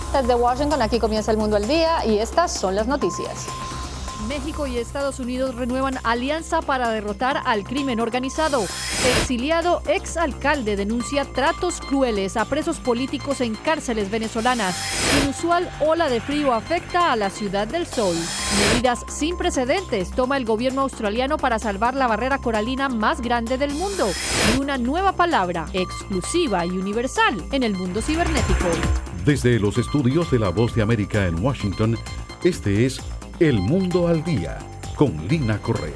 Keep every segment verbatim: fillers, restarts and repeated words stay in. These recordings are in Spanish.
Desde Washington, aquí comienza El Mundo al Día y estas son las noticias. México y Estados Unidos renuevan alianza para derrotar al crimen organizado. Exiliado exalcalde denuncia tratos crueles a presos políticos en cárceles venezolanas. Inusual ola de frío afecta a la Ciudad del Sol. Medidas sin precedentes toma el gobierno australiano para salvar la barrera coralina más grande del mundo. Y una nueva palabra, exclusiva y universal, en el mundo cibernético. Desde los estudios de La Voz de América en Washington, este es El Mundo al Día, con Lina Correa.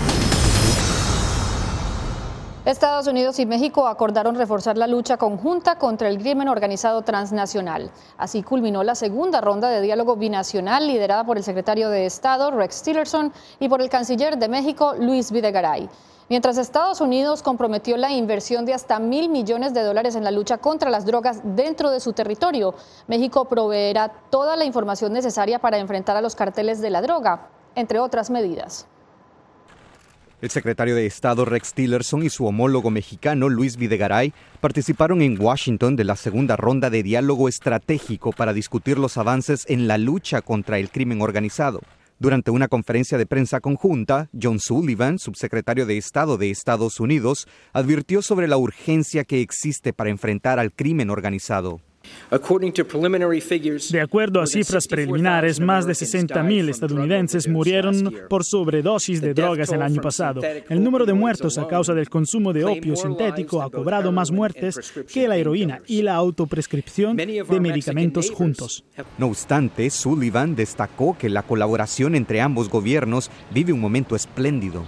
Estados Unidos y México acordaron reforzar la lucha conjunta contra el crimen organizado transnacional. Así culminó la segunda ronda de diálogo binacional liderada por el secretario de Estado, Rex Tillerson, y por el canciller de México, Luis Videgaray. Mientras Estados Unidos comprometió la inversión de hasta mil millones de dólares en la lucha contra las drogas dentro de su territorio, México proveerá toda la información necesaria para enfrentar a los carteles de la droga, entre otras medidas. El secretario de Estado Rex Tillerson y su homólogo mexicano Luis Videgaray participaron en Washington de la segunda ronda de diálogo estratégico para discutir los avances en la lucha contra el crimen organizado. Durante una conferencia de prensa conjunta, John Sullivan, subsecretario de Estado de Estados Unidos, advirtió sobre la urgencia que existe para enfrentar al crimen organizado. De acuerdo a cifras preliminares, más de sesenta mil estadounidenses murieron por sobredosis de drogas el año pasado. El número de muertos a causa del consumo de opio sintético ha cobrado más muertes que la heroína y la autoprescripción de medicamentos juntos. No obstante, Sullivan destacó que la colaboración entre ambos gobiernos vive un momento espléndido.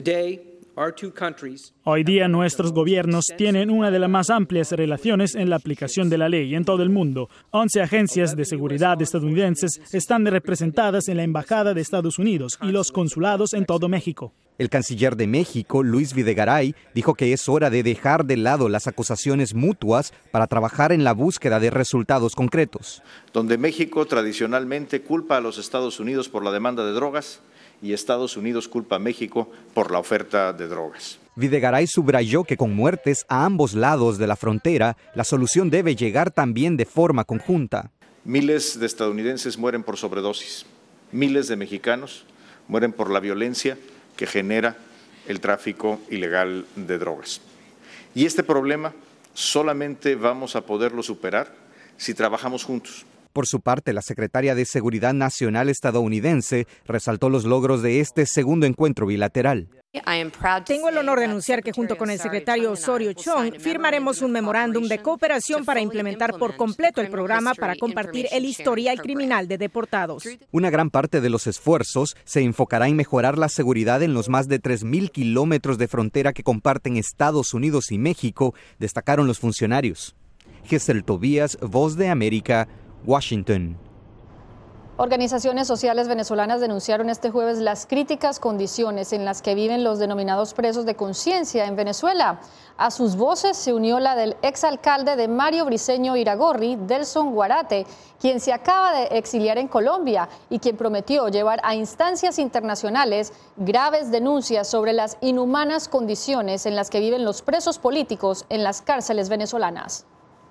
Hoy día nuestros gobiernos tienen una de las más amplias relaciones en la aplicación de la ley en todo el mundo. once agencias de seguridad estadounidenses están representadas en la Embajada de Estados Unidos y los consulados en todo México. El canciller de México, Luis Videgaray, dijo que es hora de dejar de lado las acusaciones mutuas para trabajar en la búsqueda de resultados concretos. Donde México tradicionalmente culpa a los Estados Unidos por la demanda de drogas, y Estados Unidos culpa a México por la oferta de drogas. Videgaray subrayó que con muertes a ambos lados de la frontera, la solución debe llegar también de forma conjunta. Miles de estadounidenses mueren por sobredosis. Miles de mexicanos mueren por la violencia que genera el tráfico ilegal de drogas. Y este problema solamente vamos a poderlo superar si trabajamos juntos. Por su parte, la secretaria de Seguridad Nacional estadounidense resaltó los logros de este segundo encuentro bilateral. Tengo el honor de anunciar que junto con el secretario Osorio Chong firmaremos un memorándum de cooperación para implementar por completo el programa para compartir el historial criminal de deportados. Una gran parte de los esfuerzos se enfocará en mejorar la seguridad en los más de tres mil kilómetros de frontera que comparten Estados Unidos y México, destacaron los funcionarios. Gesel Tobías, Voz de América, Washington. Organizaciones sociales venezolanas denunciaron este jueves las críticas condiciones en las que viven los denominados presos de conciencia en Venezuela. A sus voces se unió la del exalcalde de Mario Briceño Iragorri, Delson Guarate, quien se acaba de exiliar en Colombia y quien prometió llevar a instancias internacionales graves denuncias sobre las inhumanas condiciones en las que viven los presos políticos en las cárceles venezolanas.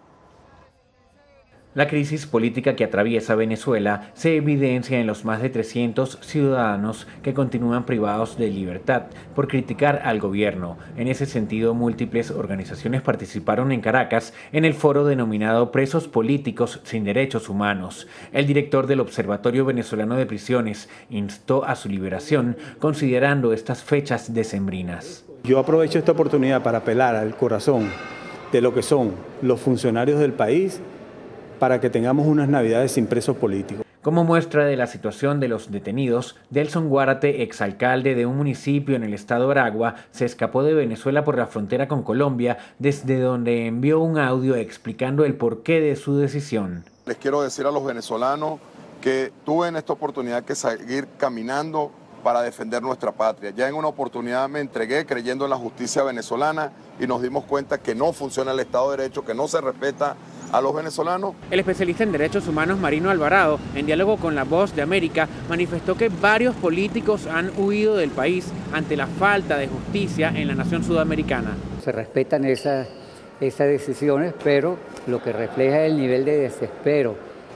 La crisis política que atraviesa Venezuela se evidencia en los más de trescientos ciudadanos que continúan privados de libertad por criticar al gobierno. En ese sentido, múltiples organizaciones participaron en Caracas en el foro denominado Presos Políticos sin Derechos Humanos. El director del Observatorio Venezolano de Prisiones instó a su liberación, considerando estas fechas decembrinas. Yo aprovecho esta oportunidad para apelar al corazón de lo que son los funcionarios del país, para que tengamos unas navidades sin presos políticos. Como muestra de la situación de los detenidos, Delson Guarate, exalcalde de un municipio en el estado Aragua, se escapó de Venezuela por la frontera con Colombia, desde donde envió un audio explicando el porqué de su decisión. Les quiero decir a los venezolanos que tuve en esta oportunidad que seguir caminando para defender nuestra patria. Ya en una oportunidad me entregué creyendo en la justicia venezolana y nos dimos cuenta que no funciona el Estado de Derecho, que no se respeta a los venezolanos. El especialista en derechos humanos Marino Alvarado, en diálogo con La Voz de América, manifestó que varios políticos han huido del país ante la falta de justicia en la nación sudamericana. Se respetan esas, esas decisiones, pero lo que refleja es el nivel de desespero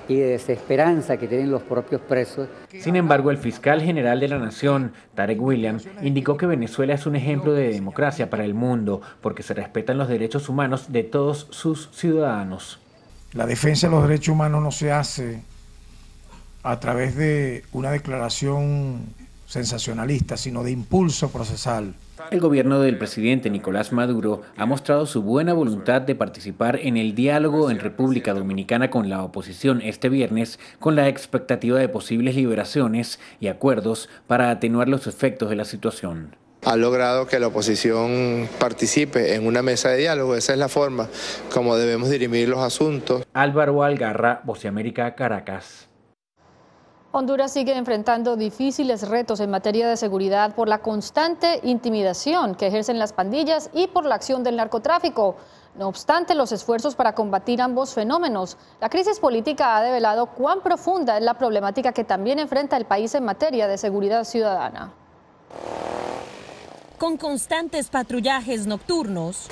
y de desesperanza que tienen los propios presos. Sin embargo, el fiscal general de la Nación, Tarek William, indicó que Venezuela es un ejemplo de democracia para el mundo porque se respetan los derechos humanos de todos sus ciudadanos. La defensa de los derechos humanos no se hace a través de una declaración sensacionalista, sino de impulso procesal. El gobierno del presidente Nicolás Maduro ha mostrado su buena voluntad de participar en el diálogo en República Dominicana con la oposición este viernes, con la expectativa de posibles liberaciones y acuerdos para atenuar los efectos de la situación. Ha logrado que la oposición participe en una mesa de diálogo. Esa es la forma como debemos dirimir los asuntos. Álvaro Algarra, Voz de América, Caracas. Honduras sigue enfrentando difíciles retos en materia de seguridad por la constante intimidación que ejercen las pandillas y por la acción del narcotráfico. No obstante los esfuerzos para combatir ambos fenómenos, la crisis política ha develado cuán profunda es la problemática que también enfrenta el país en materia de seguridad ciudadana. Con constantes patrullajes nocturnos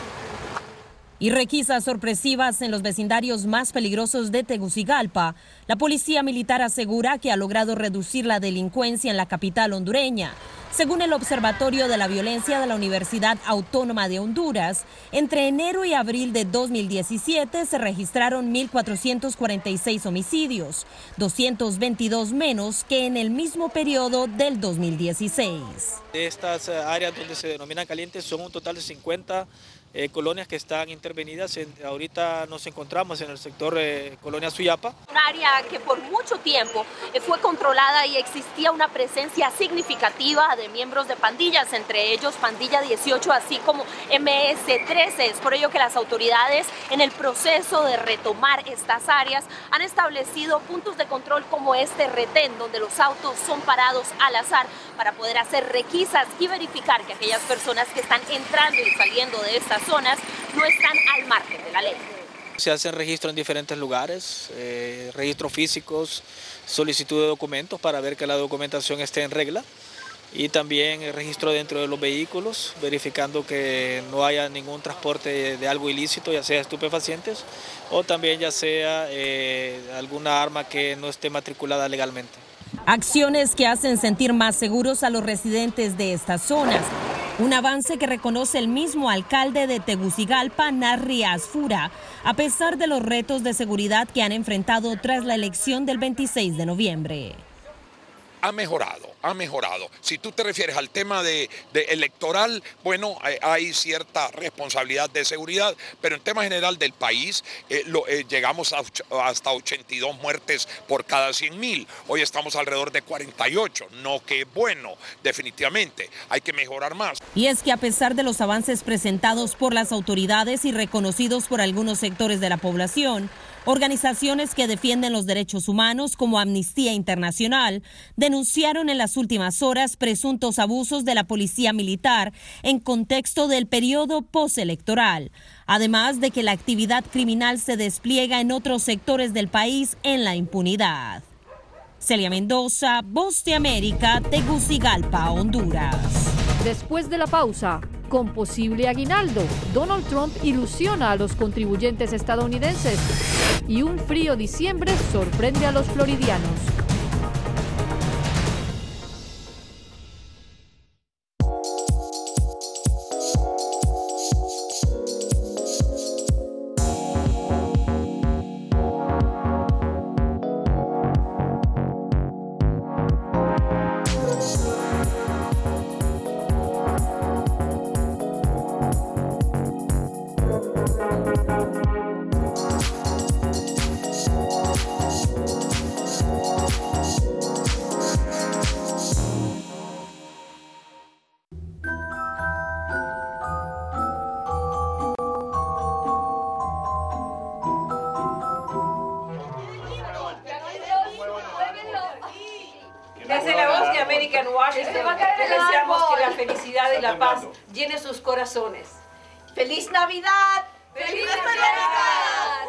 y requisas sorpresivas en los vecindarios más peligrosos de Tegucigalpa, la policía militar asegura que ha logrado reducir la delincuencia en la capital hondureña. Según el Observatorio de la Violencia de la Universidad Autónoma de Honduras, entre enero y abril de dos mil diecisiete se registraron mil cuatrocientos cuarenta y seis homicidios, doscientos veintidós menos que en el mismo periodo del dos mil dieciséis. De estas áreas donde se denominan calientes son un total de cincuenta Eh, colonias que están intervenidas. En, ahorita nos encontramos en el sector eh, Colonia Suyapa. Un área que por mucho tiempo eh, fue controlada y existía una presencia significativa de miembros de pandillas, entre ellos Pandilla dieciocho, así como M S trece. Es por ello que las autoridades en el proceso de retomar estas áreas han establecido puntos de control como este retén, donde los autos son parados al azar para poder hacer requisas y verificar que aquellas personas que están entrando y saliendo de estas zonas no están al margen de la ley. Se hacen registros en diferentes lugares, eh, registros físicos, solicitud de documentos para ver que la documentación esté en regla y también el registro dentro de los vehículos, verificando que no haya ningún transporte de, de algo ilícito, ya sea estupefacientes o también ya sea eh, alguna arma que no esté matriculada legalmente. Acciones que hacen sentir más seguros a los residentes de estas zonas. Un avance que reconoce el mismo alcalde de Tegucigalpa, Narri Asfura, a pesar de los retos de seguridad que han enfrentado tras la elección del veintiséis de noviembre. Ha mejorado, ha mejorado. Si tú te refieres al tema de, de electoral, bueno, hay, hay cierta responsabilidad de seguridad, pero en tema general del país eh, lo, eh, llegamos a, hasta ochenta y dos muertes por cada cien mil. Hoy estamos alrededor de cuarenta y ocho, no que bueno, definitivamente, hay que mejorar más. Y es que a pesar de los avances presentados por las autoridades y reconocidos por algunos sectores de la población, organizaciones que defienden los derechos humanos como Amnistía Internacional denunciaron en las últimas horas presuntos abusos de la policía militar en contexto del periodo postelectoral, además de que la actividad criminal se despliega en otros sectores del país en la impunidad. Celia Mendoza, Voz de América, Tegucigalpa, Honduras. Después de la pausa, con posible aguinaldo, Donald Trump ilusiona a los contribuyentes estadounidenses y un frío diciembre sorprende a los floridianos. Desde la Voz de América en Washington, les deseamos que la felicidad y la paz llene sus corazones. ¡Feliz Navidad! ¡Feliz Navidad!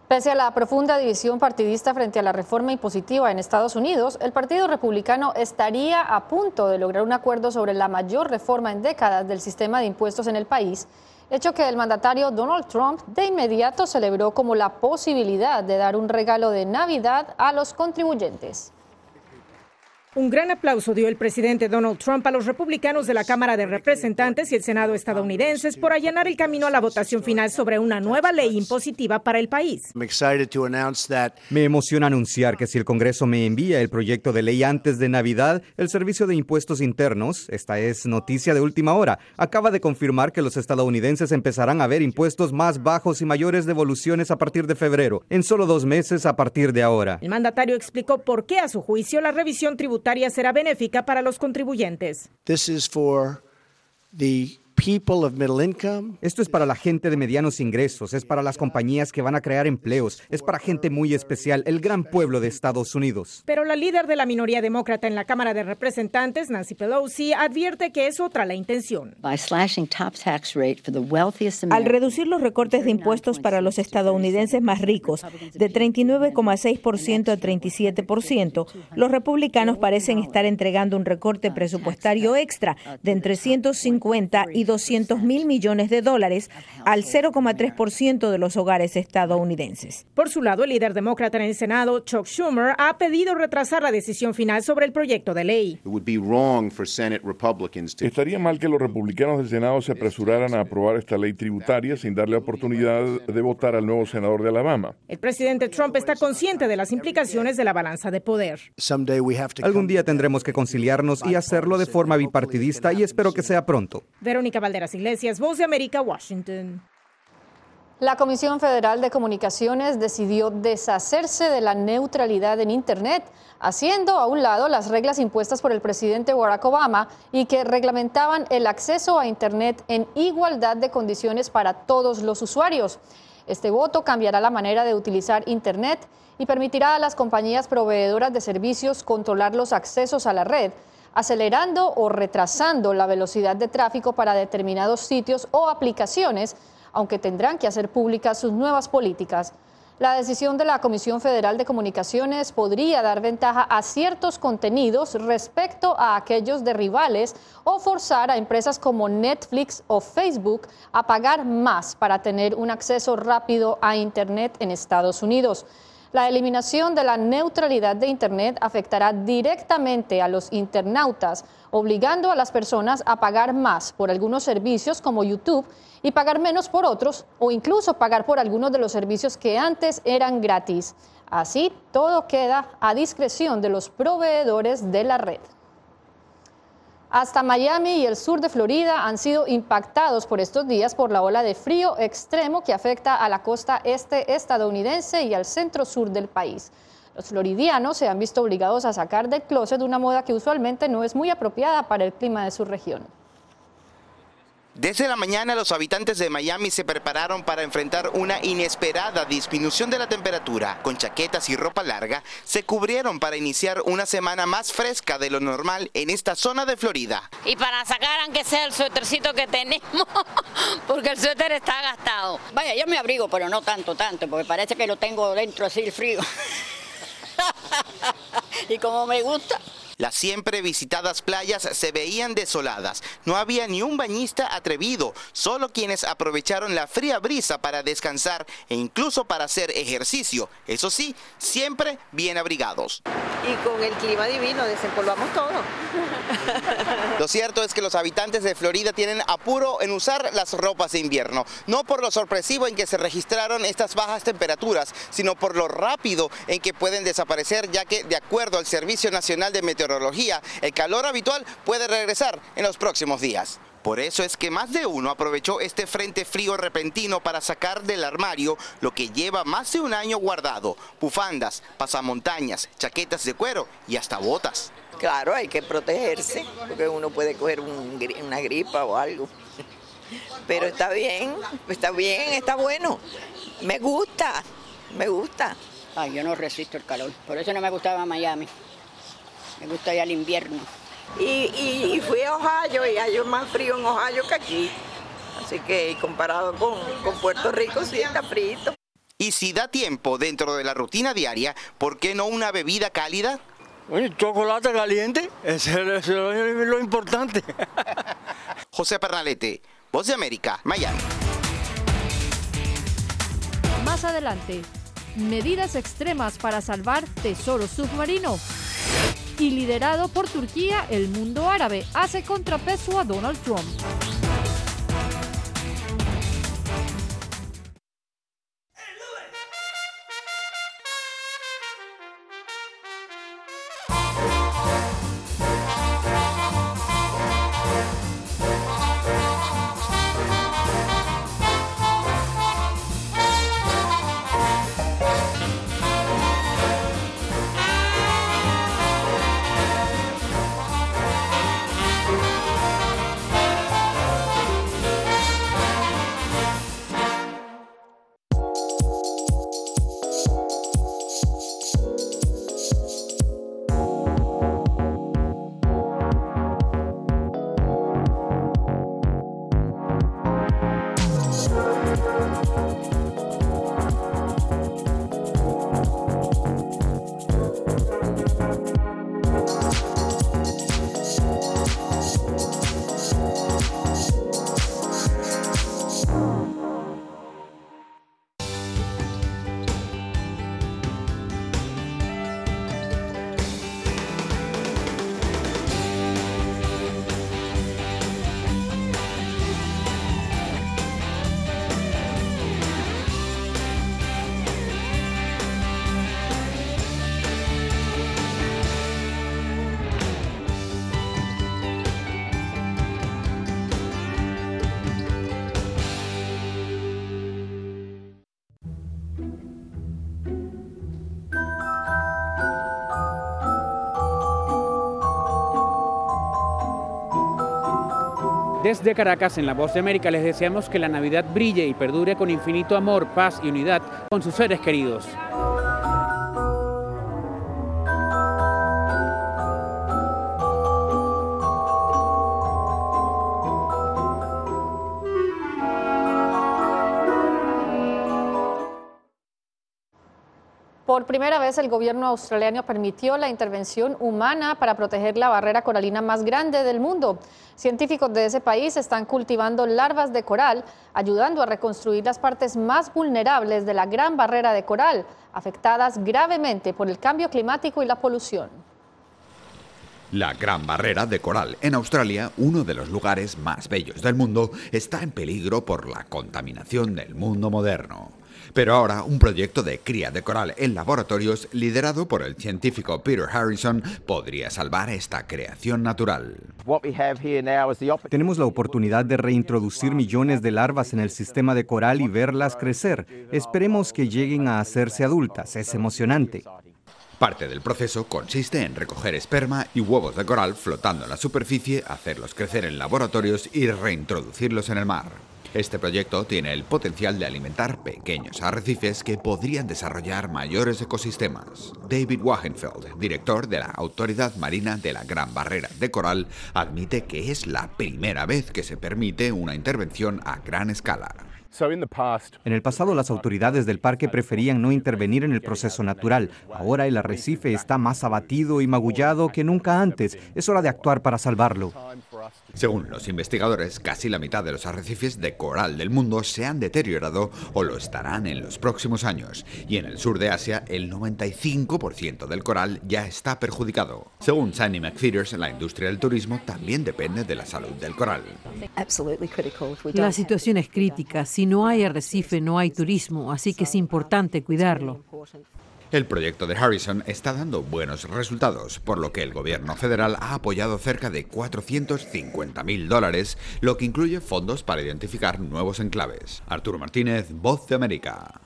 Pese a la profunda división partidista frente a la reforma impositiva en Estados Unidos, el Partido Republicano estaría a punto de lograr un acuerdo sobre la mayor reforma en décadas del sistema de impuestos en el país, hecho que el mandatario Donald Trump de inmediato celebró como la posibilidad de dar un regalo de Navidad a los contribuyentes. Un gran aplauso dio el presidente Donald Trump a los republicanos de la Cámara de Representantes y el Senado estadounidenses por allanar el camino a la votación final sobre una nueva ley impositiva para el país. Me emociona anunciar que si el Congreso me envía el proyecto de ley antes de Navidad, el Servicio de Impuestos Internos, esta es noticia de última hora, acaba de confirmar que los estadounidenses empezarán a ver impuestos más bajos y mayores devoluciones a partir de febrero, en solo dos meses a partir de ahora. El mandatario explicó por qué, a su juicio, la revisión tributaria será benéfica para los contribuyentes. This is for the people of middle income. Esto es para la gente de medianos ingresos, es para las compañías que van a crear empleos, es para gente muy especial, el gran pueblo de Estados Unidos. Pero la líder de la minoría demócrata en la Cámara de Representantes, Nancy Pelosi, advierte que es otra la intención. Al reducir los recortes de impuestos para los estadounidenses más ricos de treinta y nueve coma seis por ciento a treinta y siete por ciento, los republicanos parecen estar entregando un recorte presupuestario extra de entre ciento cincuenta y doscientos mil millones de dólares al cero coma tres por ciento de los hogares estadounidenses. Por su lado, el líder demócrata en el Senado, Chuck Schumer, ha pedido retrasar la decisión final sobre el proyecto de ley. Estaría mal que los republicanos del Senado se apresuraran a aprobar esta ley tributaria sin darle oportunidad de votar al nuevo senador de Alabama. El presidente Trump está consciente de las implicaciones de la balanza de poder. Algún día tendremos que conciliarnos y hacerlo de forma bipartidista y espero que sea pronto. Verónica Valderas Iglesias, Voz de América, Washington. La Comisión Federal de Comunicaciones decidió deshacerse de la neutralidad en Internet, haciendo a un lado las reglas impuestas por el presidente Barack Obama y que reglamentaban el acceso a Internet en igualdad de condiciones para todos los usuarios. Este voto cambiará la manera de utilizar Internet y permitirá a las compañías proveedoras de servicios controlar los accesos a la red, acelerando o retrasando la velocidad de tráfico para determinados sitios o aplicaciones, aunque tendrán que hacer públicas sus nuevas políticas. La decisión de la Comisión Federal de Comunicaciones podría dar ventaja a ciertos contenidos respecto a aquellos de rivales o forzar a empresas como Netflix o Facebook a pagar más para tener un acceso rápido a Internet en Estados Unidos. La eliminación de la neutralidad de Internet afectará directamente a los internautas, obligando a las personas a pagar más por algunos servicios como YouTube y pagar menos por otros, o incluso pagar por algunos de los servicios que antes eran gratis. Así, todo queda a discreción de los proveedores de la red. Hasta Miami y el sur de Florida han sido impactados por estos días por la ola de frío extremo que afecta a la costa este estadounidense y al centro sur del país. Los floridianos se han visto obligados a sacar del closet una moda que usualmente no es muy apropiada para el clima de su región. Desde la mañana, los habitantes de Miami se prepararon para enfrentar una inesperada disminución de la temperatura. Con chaquetas y ropa larga, se cubrieron para iniciar una semana más fresca de lo normal en esta zona de Florida. Y para sacar aunque sea el suétercito que tenemos, porque el suéter está gastado. Vaya, yo me abrigo, pero no tanto, tanto, porque parece que lo tengo dentro así el frío. Y como me gusta. Las siempre visitadas playas se veían desoladas. No había ni un bañista atrevido, solo quienes aprovecharon la fría brisa para descansar e incluso para hacer ejercicio. Eso sí, siempre bien abrigados. Y con el clima divino desempolvamos todo. Lo cierto es que los habitantes de Florida tienen apuro en usar las ropas de invierno, no por lo sorpresivo en que se registraron estas bajas temperaturas, sino por lo rápido en que pueden desaparecer, ya que de acuerdo al Servicio Nacional de Meteorología, el calor habitual puede regresar en los próximos días. Por eso es que más de uno aprovechó este frente frío repentino para sacar del armario lo que lleva más de un año guardado: bufandas, pasamontañas, chaquetas de cuero y hasta botas. Claro, hay que protegerse, porque uno puede coger un, una gripa o algo. Pero está bien, está bien, está bueno. Me gusta, me gusta. Ay, yo no resisto el calor, por eso no me gustaba Miami. Me gusta ya el invierno. Y, y, y fui a Ohio y hay más frío en Ohio que aquí. Así que comparado con, con Puerto Rico, sí está frío. Y si da tiempo dentro de la rutina diaria, ¿por qué no una bebida cálida? Oye, chocolate caliente, eso es lo importante. José Pernalete, Voz de América, Miami. Más adelante, medidas extremas para salvar tesoro submarino. Y liderado por Turquía, el mundo árabe hace contrapeso a Donald Trump. Desde Caracas, en La Voz de América, les deseamos que la Navidad brille y perdure con infinito amor, paz y unidad con sus seres queridos. Por primera vez, el gobierno australiano permitió la intervención humana para proteger la barrera coralina más grande del mundo. Científicos de ese país están cultivando larvas de coral, ayudando a reconstruir las partes más vulnerables de la gran barrera de coral, afectadas gravemente por el cambio climático y la polución. La Gran Barrera de Coral en Australia, uno de los lugares más bellos del mundo, está en peligro por la contaminación del mundo moderno. Pero ahora un proyecto de cría de coral en laboratorios liderado por el científico Peter Harrison podría salvar esta creación natural. Tenemos la oportunidad de reintroducir millones de larvas en el sistema de coral y verlas crecer. Esperemos que lleguen a hacerse adultas. Es emocionante. Parte del proceso consiste en recoger esperma y huevos de coral flotando en la superficie, hacerlos crecer en laboratorios y reintroducirlos en el mar. Este proyecto tiene el potencial de alimentar pequeños arrecifes que podrían desarrollar mayores ecosistemas. David Wagenfeld, director de la Autoridad Marina de la Gran Barrera de Coral, admite que es la primera vez que se permite una intervención a gran escala. En el pasado, las autoridades del parque preferían no intervenir en el proceso natural. Ahora el arrecife está más abatido y magullado que nunca antes. Es hora de actuar para salvarlo. Según los investigadores, casi la mitad de los arrecifes de coral del mundo se han deteriorado o lo estarán en los próximos años. Y en el sur de Asia, el noventa y cinco por ciento del coral ya está perjudicado. Según Sandy McPheeters, la industria del turismo también depende de la salud del coral. La situación es crítica. Si no hay arrecife, no hay turismo, así que es importante cuidarlo. El proyecto de Harrison está dando buenos resultados, por lo que el gobierno federal ha apoyado cerca de cuatrocientos cincuenta mil dólares, lo que incluye fondos para identificar nuevos enclaves. Arturo Martínez, Voz de América.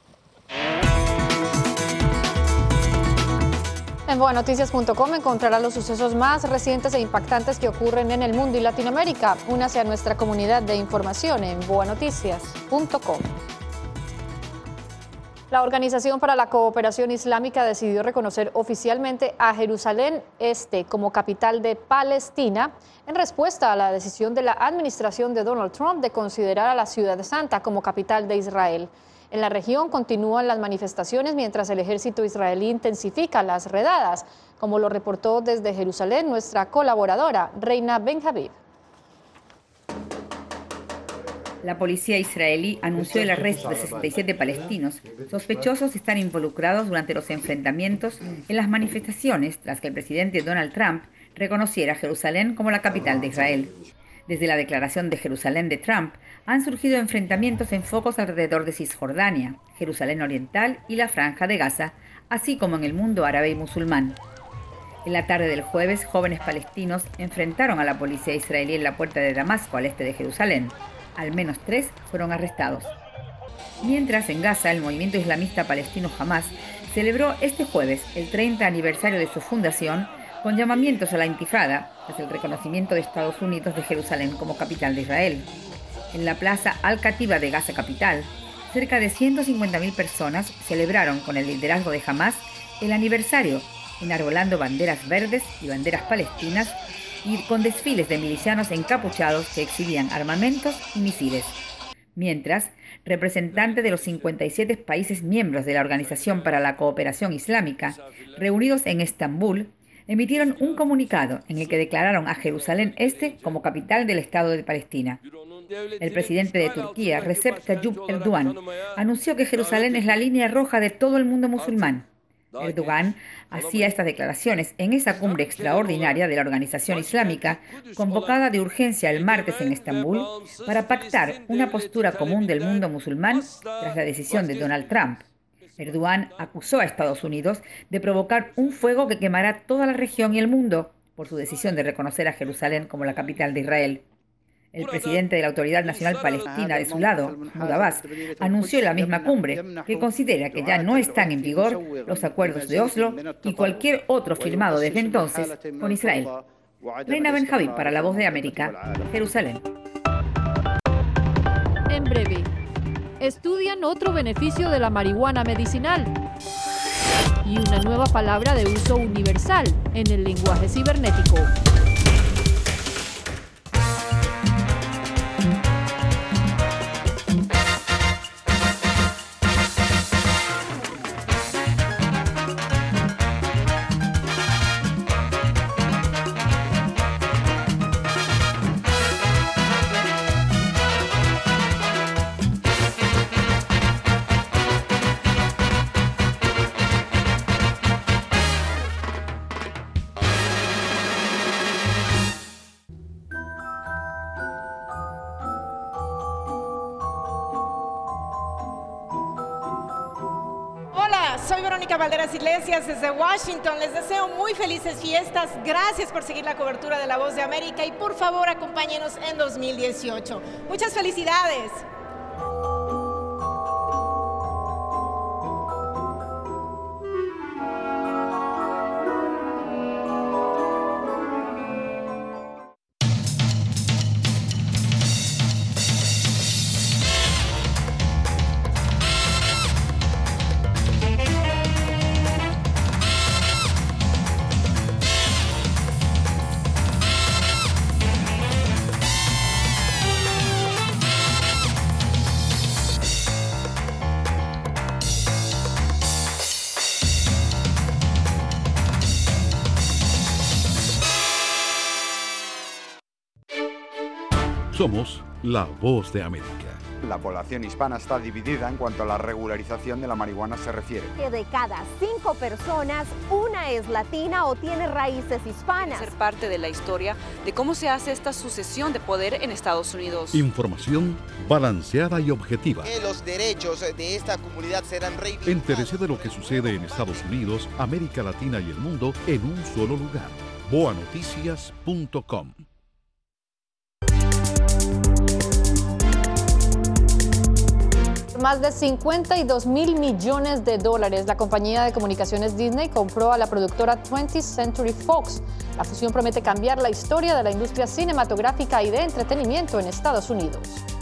En boa noticias punto com encontrará los sucesos más recientes e impactantes que ocurren en el mundo y Latinoamérica. Únase a nuestra comunidad de información en boa noticias punto com. La Organización para la Cooperación Islámica decidió reconocer oficialmente a Jerusalén Este como capital de Palestina en respuesta a la decisión de la administración de Donald Trump de considerar a la Ciudad Santa como capital de Israel. En la región continúan las manifestaciones mientras el ejército israelí intensifica las redadas, como lo reportó desde Jerusalén nuestra colaboradora, Reina Ben-Habib. La policía israelí anunció el arresto de sesenta y siete palestinos sospechosos de estar involucrados durante los enfrentamientos en las manifestaciones tras que el presidente Donald Trump reconociera Jerusalén como la capital de Israel. Desde la declaración de Jerusalén de Trump, han surgido enfrentamientos en focos alrededor de Cisjordania, Jerusalén Oriental y la Franja de Gaza, así como en el mundo árabe y musulmán. En la tarde del jueves, jóvenes palestinos enfrentaron a la policía israelí en la puerta de Damasco, al este de Jerusalén. Al menos tres fueron arrestados. Mientras, en Gaza, el movimiento islamista palestino Hamas celebró este jueves el treinta aniversario de su fundación con llamamientos a la intifada tras el reconocimiento de Estados Unidos de Jerusalén como capital de Israel. En la plaza Al-Katiba de Gaza capital, cerca de ciento cincuenta mil personas celebraron con el liderazgo de Hamas el aniversario, enarbolando banderas verdes y banderas palestinas y con desfiles de milicianos encapuchados que exhibían armamentos y misiles. Mientras, representantes de los cincuenta y siete países miembros de la Organización para la Cooperación Islámica, reunidos en Estambul, emitieron un comunicado en el que declararon a Jerusalén Este como capital del Estado de Palestina. El presidente de Turquía, Recep Tayyip Erdogan, anunció que Jerusalén es la línea roja de todo el mundo musulmán. Erdogan hacía estas declaraciones en esa cumbre extraordinaria de la Organización Islámica, convocada de urgencia el martes en Estambul, para pactar una postura común del mundo musulmán tras la decisión de Donald Trump. Erdogan acusó a Estados Unidos de provocar un fuego que quemará toda la región y el mundo por su decisión de reconocer a Jerusalén como la capital de Israel. El presidente de la Autoridad Nacional Palestina, de su lado, Mahmoud Abbas, anunció en la misma cumbre que considera que ya no están en vigor los acuerdos de Oslo y cualquier otro firmado desde entonces con Israel. Reina Ben-Habib para La Voz de América, Jerusalén. En breve, estudian otro beneficio de la marihuana medicinal y una nueva palabra de uso universal en el lenguaje cibernético. Soy Verónica Valderas Iglesias desde Washington. Les deseo muy felices fiestas. Gracias por seguir la cobertura de La Voz de América y por favor acompáñenos en dos mil dieciocho. Muchas felicidades. Somos La Voz de América. La población hispana está dividida en cuanto a la regularización de la marihuana se refiere. Que de cada cinco personas, una es latina o tiene raíces hispanas. Ser parte de la historia de cómo se hace esta sucesión de poder en Estados Unidos. Información balanceada y objetiva. Que los derechos de esta comunidad serán reivindicados. Entérese de lo que sucede en Estados Unidos, América Latina y el mundo en un solo lugar. boa noticias punto com. Más de cincuenta y dos mil millones de dólares, la compañía de comunicaciones Disney compró a la productora twentieth Century Fox. La fusión promete cambiar la historia de la industria cinematográfica y de entretenimiento en Estados Unidos.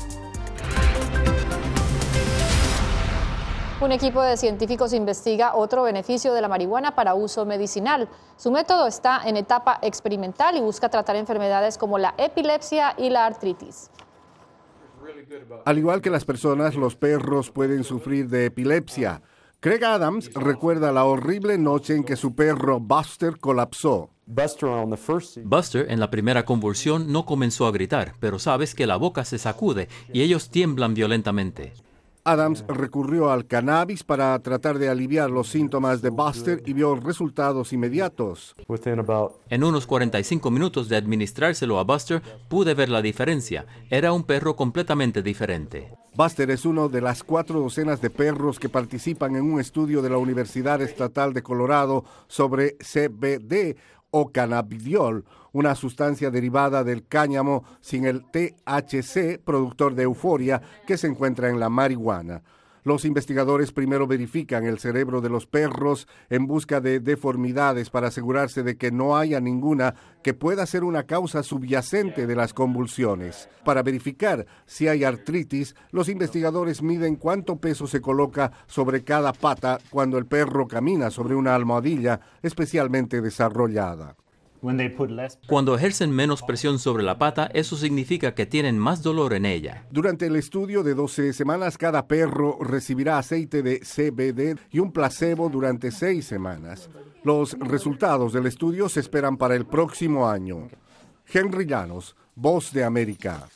Un equipo de científicos investiga otro beneficio de la marihuana para uso medicinal. Su método está en etapa experimental y busca tratar enfermedades como la epilepsia y la artritis. Al igual que las personas, los perros pueden sufrir de epilepsia. Craig Adams recuerda la horrible noche en que su perro Buster colapsó. Buster en la primera convulsión no comenzó a gritar, pero sabes que la boca se sacude y ellos tiemblan violentamente. Adams recurrió al cannabis para tratar de aliviar los síntomas de Buster y vio resultados inmediatos. En unos cuarenta y cinco minutos de administrárselo a Buster, pude ver la diferencia. Era un perro completamente diferente. Buster es uno de las cuatro docenas de perros que participan en un estudio de la Universidad Estatal de Colorado sobre C B D o cannabidiol, una sustancia derivada del cáñamo sin el T H C, productor de euforia, que se encuentra en la marihuana. Los investigadores primero verifican el cerebro de los perros en busca de deformidades para asegurarse de que no haya ninguna que pueda ser una causa subyacente de las convulsiones. Para verificar si hay artritis, los investigadores miden cuánto peso se coloca sobre cada pata cuando el perro camina sobre una almohadilla especialmente desarrollada. Cuando ejercen menos presión sobre la pata, eso significa que tienen más dolor en ella. Durante el estudio de doce semanas, cada perro recibirá aceite de C B D y un placebo durante seis semanas. Los resultados del estudio se esperan para el próximo año. Henry Llanos, Voz de América.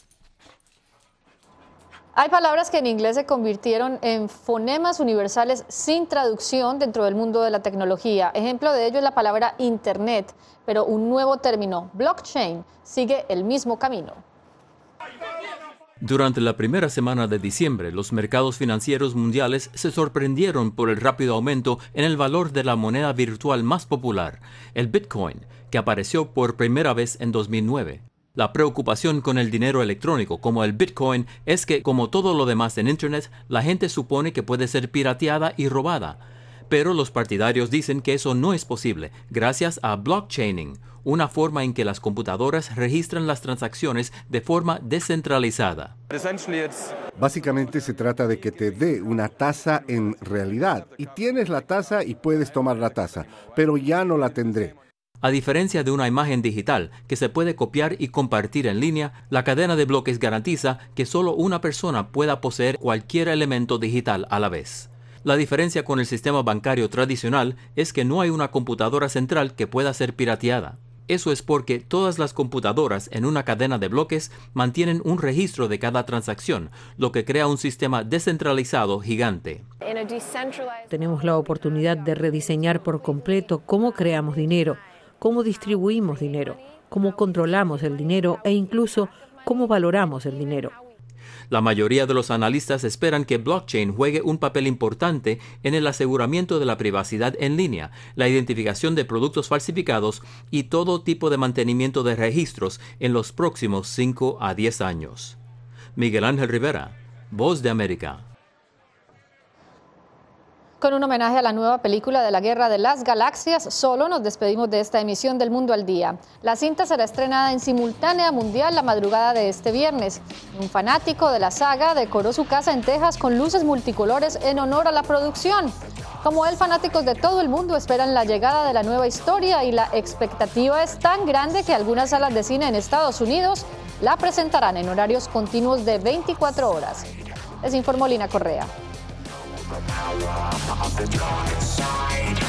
Hay palabras que en inglés se convirtieron en fonemas universales sin traducción dentro del mundo de la tecnología. Ejemplo de ello es la palabra Internet, pero un nuevo término, blockchain, sigue el mismo camino. Durante la primera semana de diciembre, los mercados financieros mundiales se sorprendieron por el rápido aumento en el valor de la moneda virtual más popular, el Bitcoin, que apareció por primera vez en dos mil nueve. La preocupación con el dinero electrónico como el Bitcoin es que, como todo lo demás en Internet, la gente supone que puede ser pirateada y robada. Pero los partidarios dicen que eso no es posible, gracias a blockchaining, una forma en que las computadoras registran las transacciones de forma descentralizada. Básicamente se trata de que te dé una tasa en realidad, y tienes la tasa y puedes tomar la tasa, pero ya no la tendré. A diferencia de una imagen digital que se puede copiar y compartir en línea, la cadena de bloques garantiza que solo una persona pueda poseer cualquier elemento digital a la vez. La diferencia con el sistema bancario tradicional es que no hay una computadora central que pueda ser pirateada. Eso es porque todas las computadoras en una cadena de bloques mantienen un registro de cada transacción, lo que crea un sistema descentralizado gigante. Tenemos la oportunidad de rediseñar por completo cómo creamos dinero, cómo distribuimos dinero, cómo controlamos el dinero e incluso cómo valoramos el dinero. La mayoría de los analistas esperan que blockchain juegue un papel importante en el aseguramiento de la privacidad en línea, la identificación de productos falsificados y todo tipo de mantenimiento de registros en los próximos cinco a diez años. Miguel Ángel Rivera, Voz de América. Con un homenaje a la nueva película de la Guerra de las Galaxias, solo nos despedimos de esta emisión del Mundo al Día. La cinta será estrenada en simultánea mundial la madrugada de este viernes. Un fanático de la saga decoró su casa en Texas con luces multicolores en honor a la producción. Como él, fanáticos de todo el mundo esperan la llegada de la nueva historia y la expectativa es tan grande que algunas salas de cine en Estados Unidos la presentarán en horarios continuos de veinticuatro horas. Les informó Lina Correa. The power of the dark side.